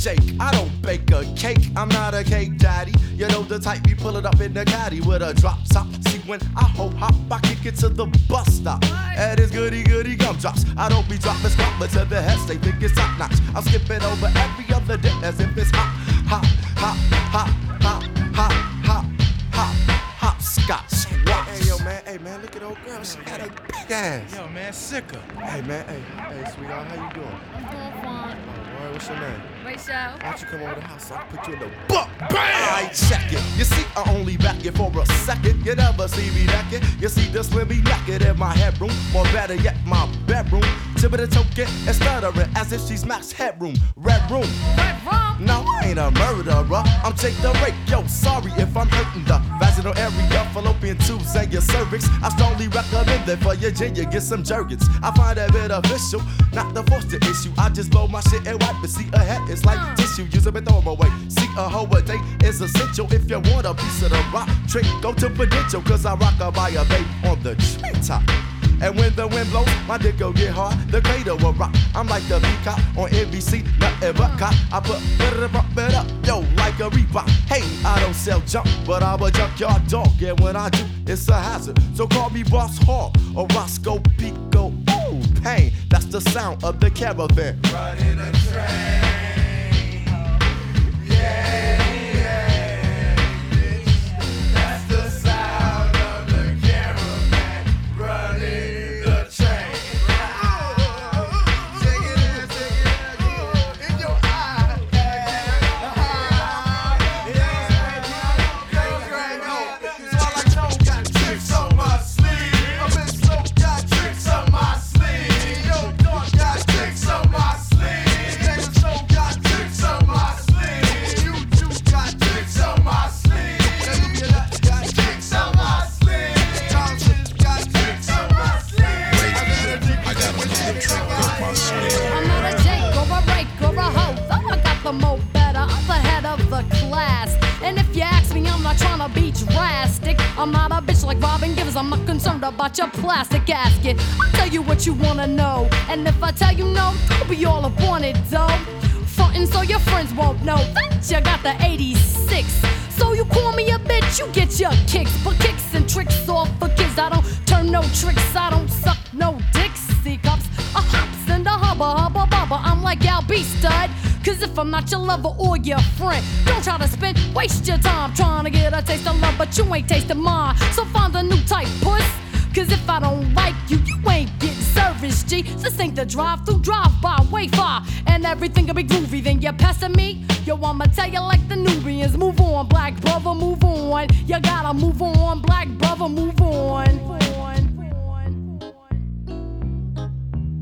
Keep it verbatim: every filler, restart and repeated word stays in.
shake. I don't bake a cake, I'm not a cake daddy. You know the type, we pull it up in the caddy with a drop top. See, when I ho hop, I kick it to the bus stop. And it's goody goody gumdrops. I don't be dropping squat, but to the heads they think it's top notch. I'm skipping over every other day as if it's hop, hop, hop, hop, hop, hop, hop, hop, hop, scotch. Hey yo man, hey man, look at old girl, she got a big ass. Yo man, sicker. Hey man, hey, hey sweetheart, how you doing? I'm doing fine. Oh, boy, what's your name? Rachel. Why don't you come over to the house so I can put you in the butt? Bam! Alright, check it. You see, I only back it for a second. You never see me naked. You see the slimmy naked in my headroom, or better yet, my bedroom. Tipping token and stuttering as if she's max headroom. Red room. Red room. No, I ain't a murderer. I'm Jake the Rake. Yo, sorry if I'm hurting the vaginal area, fallopian tubes and your cervix. I strongly recommend that for your gin, you get some Jergens. I find that beneficial, not the force to issue. I just blow my shit and wipe it. See, a head is like tissue. Use them and throw them away. See, a hoe a day is essential. If you want a piece of the rock trick, go to Prudential, cause I rock a by a babe on the treetop. And when the wind blows, my dick go get hard, the crater will rock. I'm like the peacock on N B C, nothing but cock. I put it up, yo, like a Reebok. Hey, I don't sell junk, but I'm a junkyard dog. And when I do, it's a hazard. So call me Boss Hog or Roscoe Pico. Ooh, pain, that's the sound of the caravan. Running a train. Yeah. I'm not a bitch like Robin Givens, I'm not concerned about your plastic gasket. I'll tell you what you wanna know, and if I tell you no, don't be all up on it, though. Frontin' so your friends won't know that you got the eighty-six. So you call me a bitch, you get your kicks. But kicks and tricks off for kids. I don't turn no tricks, I don't suck no Dixie cups. A hops and a hubba hubba bubba, I'm like Al B. Stud. Cause if I'm not your lover or your friend, don't try to spend, waste your time trying to get a taste of love, but you ain't tasting mine. So find a new type, puss. Cause if I don't like you, you ain't getting service, G. This ain't the drive-through, drive-by, way far, and everything will be groovy. Then you're passing me, yo, I'ma tell you like the Nubians. Move on, black brother, move on. You gotta move on, black brother, move on. Move on.